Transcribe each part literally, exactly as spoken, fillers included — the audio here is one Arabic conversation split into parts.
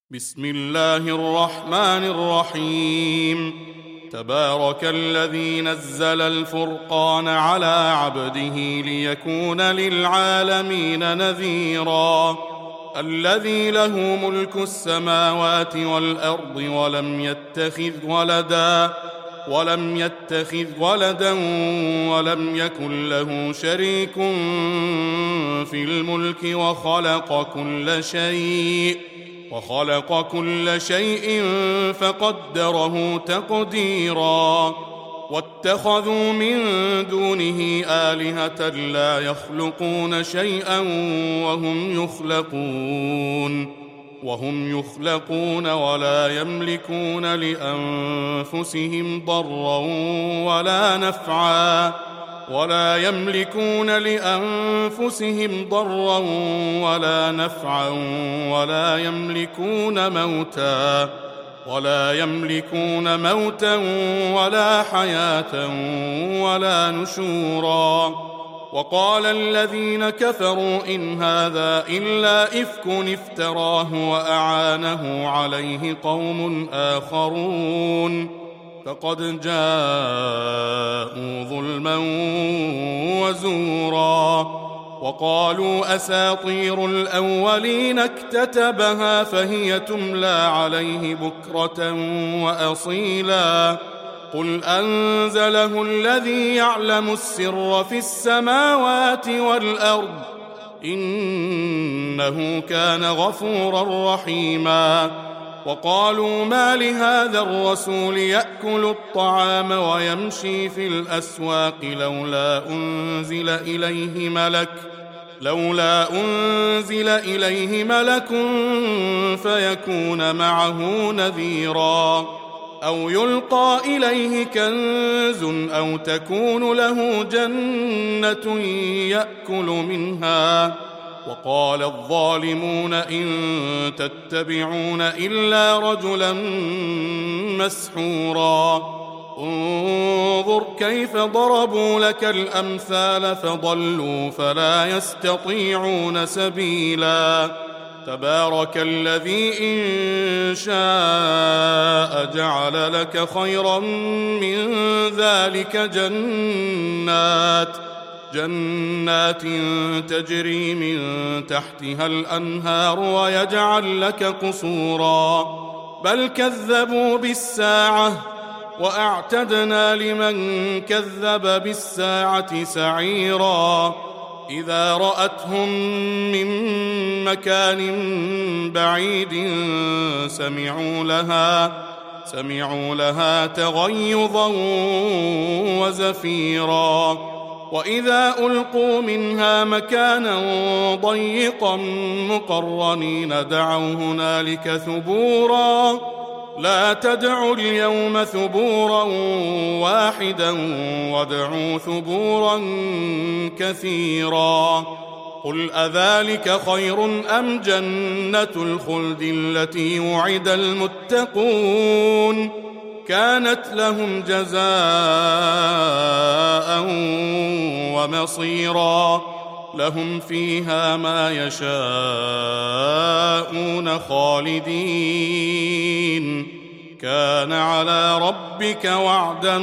بسم الله الرحمن الرحيم. تبارك الذي نزل الفرقان على عبده ليكون للعالمين نذيرا. الذي له ملك السماوات والأرض ولم يتخذ ولدا ولم يتخذ ولدا ولم يكن له شريك في الملك وخلق كل شيء وخلق كل شيء فقدره تقديرا. واتخذوا من دونه آلهة لا يخلقون شيئا وهم يخلقون وهم يخلقون ولا يملكون لأنفسهم ضرا ولا نفعا ولا يملكون لأنفسهم ضرا ولا نفعا ولا يملكون موتا ولا يملكون موتا ولا حياة ولا نشورا. وقال الذين كفروا إن هذا إلا إفك افتراه وأعانه عليه قوم آخرون فقد جاءوا ظلما وزورا. وقالوا أساطير الأولين اكتتبها فهي تملى عليه بكرة وأصيلا. قل أنزله الذي يعلم السر في السماوات والأرض إنه كان غفورا رحيما. وقالوا ما لهذا الرسول يأكل الطعام ويمشي في الأسواق لولا أنزل إليه ملك لولا أنزل إليه ملك فيكون معه نذيرا أو يلقى إليه كنز أو تكون له جنة يأكل منها. وقال الظالمون إن تتبعون إلا رجلا مسحورا. انظر كيف ضربوا لك الأمثال فضلوا فلا يستطيعون سبيلا. تبارك الذي إن شاء جعل لك خيرا من ذلك جنات جنات تجري من تحتها الأنهار ويجعل لك قصورا. بل كذبوا بالساعة وأعتدنا لمن كذب بالساعة سعيرا. إذا رأتهم من مكان بعيد سمعوا لها سمعوا لها تغيظا وزفيرا. وإذا ألقوا منها مكانا ضيقا مقرنين دعوا هنالك ثبورا. لا تدعوا اليوم ثبورا واحدا وادعوا ثبورا كثيرا. قل أذلك خير أم جنة الخلد التي وعد المتقون كانت لهم جزاء ومصيرا. لهم فيها ما يشاءون خالدين كان على ربك وعدا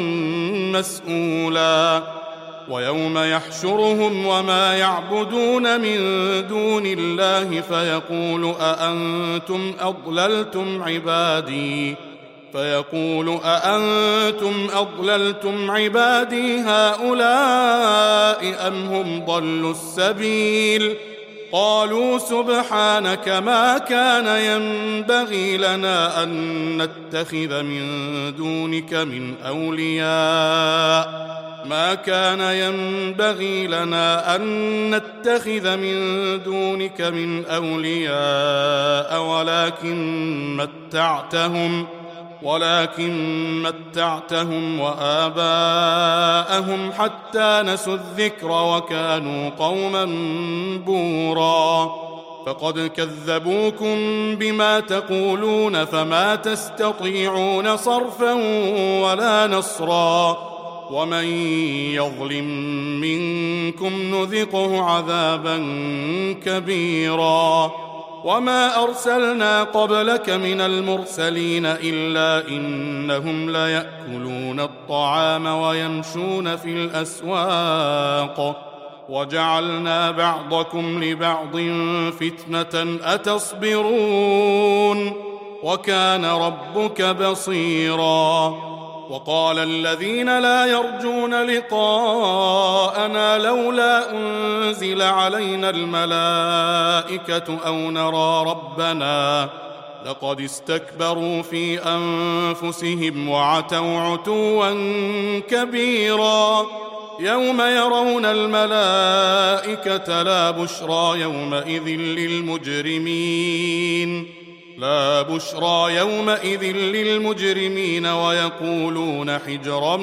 مسئولا. ويوم يحشرهم وما يعبدون من دون الله فيقول أأنتم أضللتم عبادي فيقول أأنتم أضللتم عبادي هؤلاء أم هم ضلوا السبيل. قالوا سبحانك ما كان ينبغي لنا أن نتخذ من دونك من أولياء ما كان ينبغي لنا أن نتخذ من دونك من أولياء ولكن متعتهم ولكن متعتهم وآباءهم حتى نسوا الذكر وكانوا قوما بورا. فقد كذبوكم بما تقولون فما تستطيعون صرفا ولا نصرا. ومن يظلم منكم نذقه عذابا كبيرا. وما أرسلنا قبلك من المرسلين إلا إنهم ليأكلون الطعام ويمشون في الأسواق وجعلنا بعضكم لبعض فتنة أتصبرون وكان ربك بصيرا. وقال الذين لا يرجون لقاءنا لولا أنزل علينا الملائكة أو نرى ربنا لقد استكبروا في أنفسهم وعتوا عتوا كبيرا. يوم يرون الملائكة لا بشرى يومئذ للمجرمين لا بشرى يومئذ للمجرمين ويقولون حجرا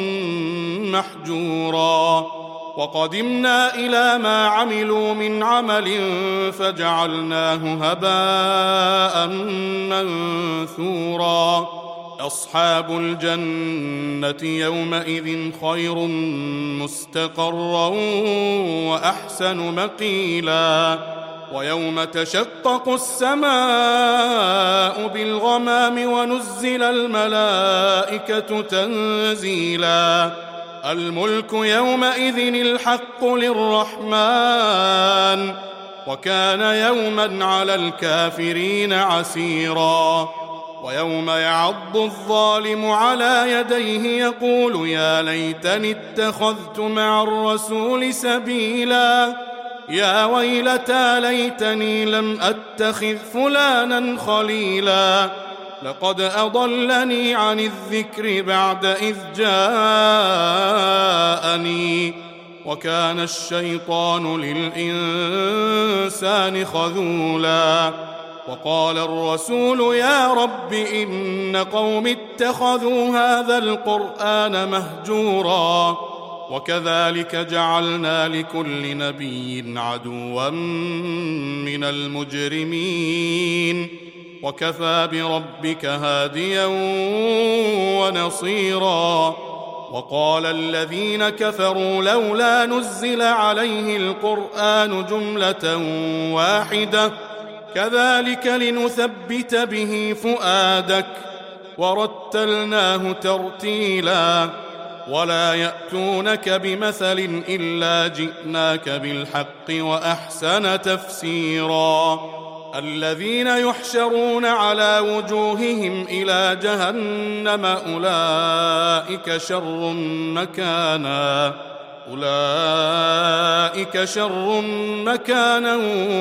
محجورا. وقدمنا إلى ما عملوا من عمل فجعلناه هباء منثورا. أصحاب الجنة يومئذ خير مستقرا وأحسن مقيلا. ويوم تشقق السماء بالغمام ونزل الملائكة تنزيلا. الملك يومئذ الحق للرحمن وكان يوما على الكافرين عسيرا. ويوم يعض الظالم على يديه يقول يا ليتني اتخذت مع الرسول سبيلا. يا ويلتى ليتني لم أتخذ فلانا خليلا لقد أضلني عن الذكر بعد إذ جاءني وكان الشيطان للإنسان خذولا. وقال الرسول يا رب إن قوم اتخذوا هذا القرآن مهجورا. وكذلك جعلنا لكل نبي عدوا من المجرمين وكفى بربك هاديا ونصيرا. وقال الذين كفروا لولا نزل عليه القرآن جملة واحدة كذلك لنثبت به فؤادك ورتلناه ترتيلا. ولا يأتونك بمثل إلا جئناك بالحق وأحسن تفسيرا. الذين يحشرون على وجوههم إلى جهنم أولئك شر مكانا أولئك شر مكانا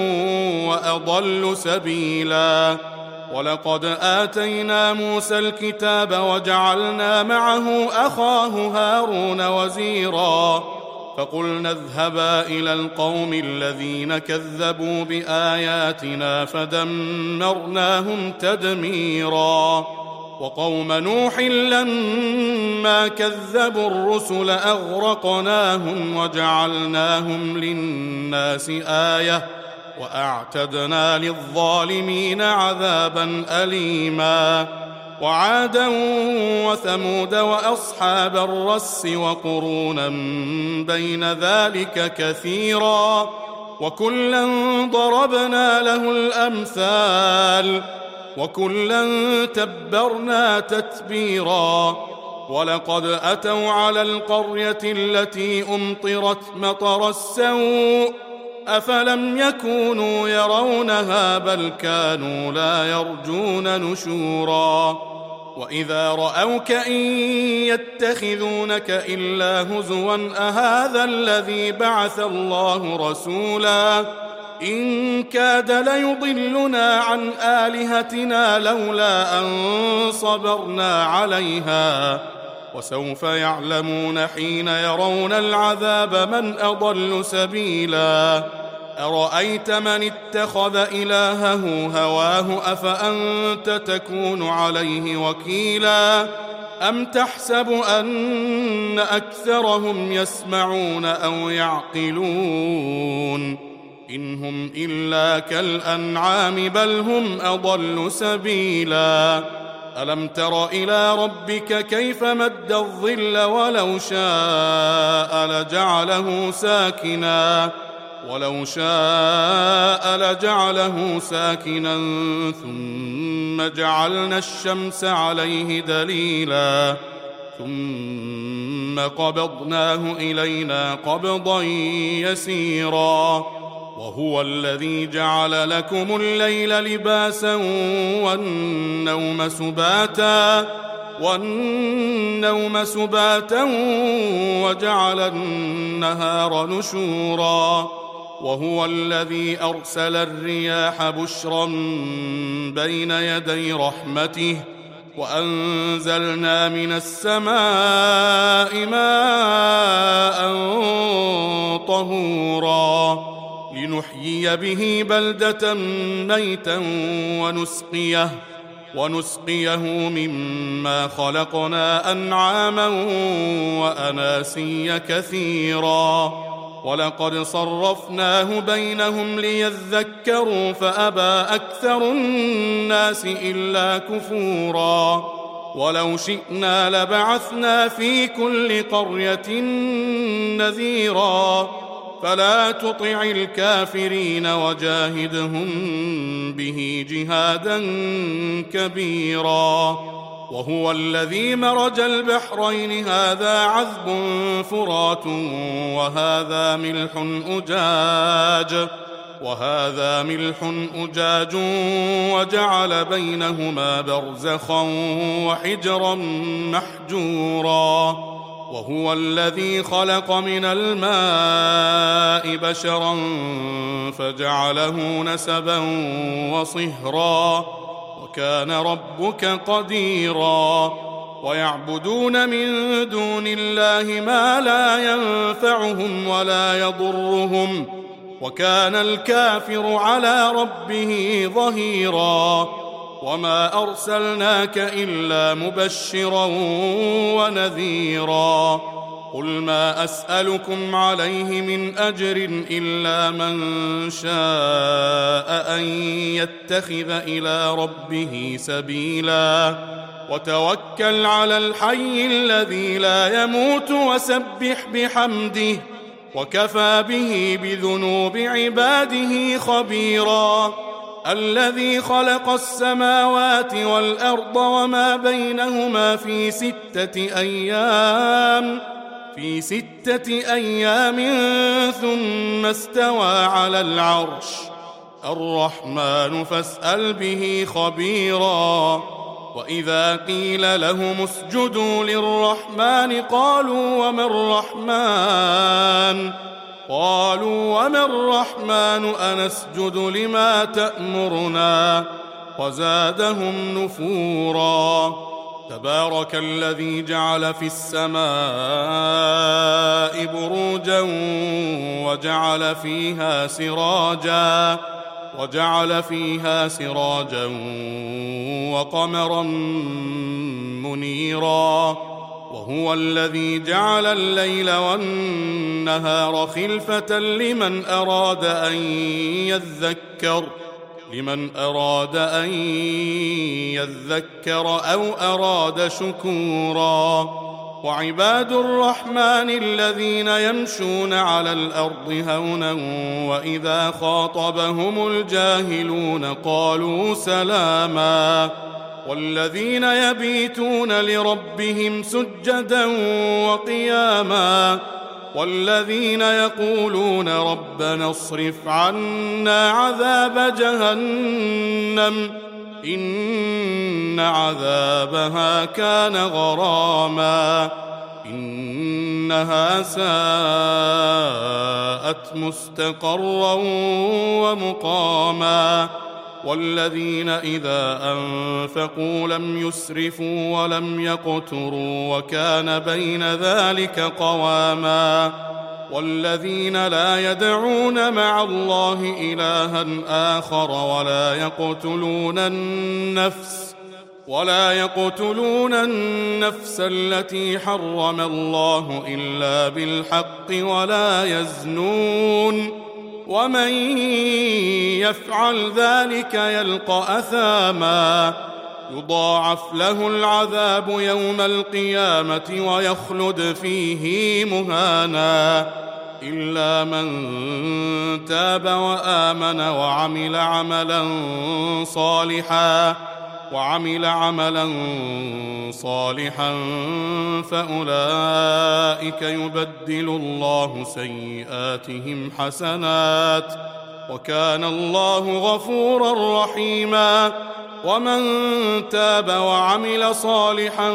وأضل سبيلا. ولقد آتينا موسى الكتاب وجعلنا معه أخاه هارون وزيرا. فقلنا اذهبا إلى القوم الذين كذبوا بآياتنا فدمرناهم تدميرا. وقوم نوح لما كذبوا الرسل أغرقناهم وجعلناهم للناس آية وأعتدنا للظالمين عذابا أليما. وعادا وثمود وأصحاب الرس وقرونا بين ذلك كثيرا وكلا ضربنا له الأمثال وكلا تبرنا تتبيرا. ولقد أتوا على القرية التي أمطرت مطر السوء أفلم يكونوا يرونها بل كانوا لا يرجون نشورا. وإذا رأوك إن يتخذونك إلا هزوا أهذا الذي بعث الله رسولا إن كاد ليضلنا عن آلهتنا لولا أن صبرنا عليها وسوف يعلمون حين يرون العذاب من أضل سبيلا. أرأيت من اتخذ إلهه هواه أفأنت تكون عليه وكيلا أم تحسب أن أكثرهم يسمعون أو يعقلون إن هم إلا كالأنعام بل هم أضل سبيلا. ألم تر إلى ربك كيف مد الظل ولو شاء لجعله ساكنا ولو شاء لجعله ساكنا ثم جعلنا الشمس عليه دليلا ثم قبضناه إلينا قبضا يسيرا وهو الذي جعل لكم الليل لباسا والنوم سباتا والنوم سباتا وجعل النهار نشورا وهو الذي أرسل الرياح بشرا بين يدي رحمته وأنزلنا من السماء ماء طهورا لنحيي به بلدة ميتا ونسقيه ونسقيه مما خلقنا أنعاما وأناسيا كثيرا ولقد صرفناه بينهم ليذكروا فأبى أكثر الناس إلا كفورا ولو شئنا لبعثنا في كل قرية نذيرا فلا تطع الكافرين وجاهدهم به جهادا كبيرا وهو الذي مرج البحرين هذا عذب فرات وهذا ملح أجاج وهذا ملح أجاج وجعل بينهما برزخا وحجرا محجورا وهو الذي خلق من الماء بشرا فجعله نسبا وصهرا وكان ربك قديرا ويعبدون من دون الله ما لا ينفعهم ولا يضرهم وكان الكافر على ربه ظهيرا وما أرسلناك إلا مبشرا ونذيرا قل ما أسألكم عليه من أجر إلا من شاء أن يتخذ إلى ربه سبيلا وتوكل على الحي الذي لا يموت وسبح بحمده وكفى به بذنوب عباده خبيرا الذي خلق السماوات والأرض وما بينهما في ستة أيام في ستة أيام ثم استوى على العرش الرحمن فاسأل به خبيرا وإذا قيل لهم اسجدوا للرحمن قالوا وما الرحمن قالوا وما الرحمن أنسجد لما تأمرنا وزادهم نفورا تبارك الذي جعل في السماء بروجا وجعل فيها سراجا وجعل فيها سراجا وقمرا منيرا وهو الذي جعل الليل والنهار خلفة لمن أراد أن يذكر لمن أراد أن يذكر أو أراد شكورا وعباد الرحمن الذين يمشون على الأرض هونا وإذا خاطبهم الجاهلون قالوا سلاما والذين يبيتون لربهم سجدا وقياما والذين يقولون ربنا اصرف عنا عذاب جهنم إن عذابها كان غراما إنها ساءت مستقرا ومقاما والذين إذا أنفقوا لم يسرفوا ولم يقتروا وكان بين ذلك قواما والذين لا يدعون مع الله إلها آخر ولا يقتلون النفس ولا يقتلون النفس التي حرم الله إلا بالحق ولا يزنون ومن يفعل ذلك يلقى أثاما يضاعف له العذاب يوم القيامة ويخلد فيه مهانا إلا من تاب وآمن وعمل عملا صالحا وعمل عملا صالحا فأولئك يبدل الله سيئاتهم حسنات وكان الله غفورا رحيما. ومن تاب وعمل صالحا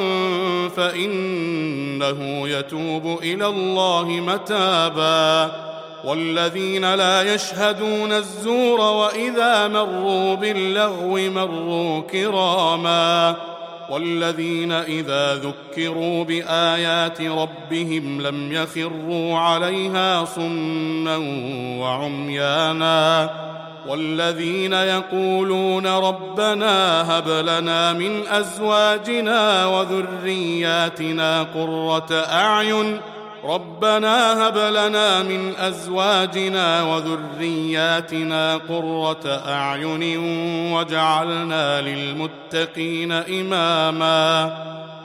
فإنه يتوب إلى الله متابا. والذين لا يشهدون الزور وإذا مروا باللغو مروا كراما. والذين إذا ذكروا بآيات ربهم لم يخروا عليها صما وعميانا. والذين يقولون ربنا هب لنا من أزواجنا وذرياتنا قرة أعين ربنا هب لنا من أزواجنا وذرياتنا قرة أعين واجعلنا للمتقين إماما.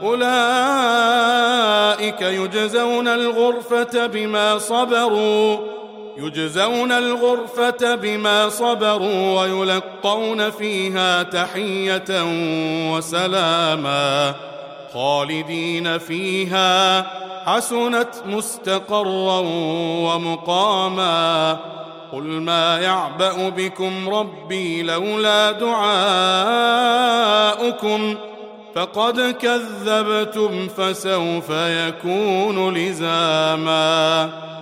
أولئك يجزون الغرفة بما صبروا يجزون الغرفة بما صبروا ويلقون فيها تحية وسلاما خالدين فيها حسنت مستقرا ومقاما. قل ما يعبأ بكم ربي لولا دعاؤكم فقد كذبتم فسوف يكون لزاما.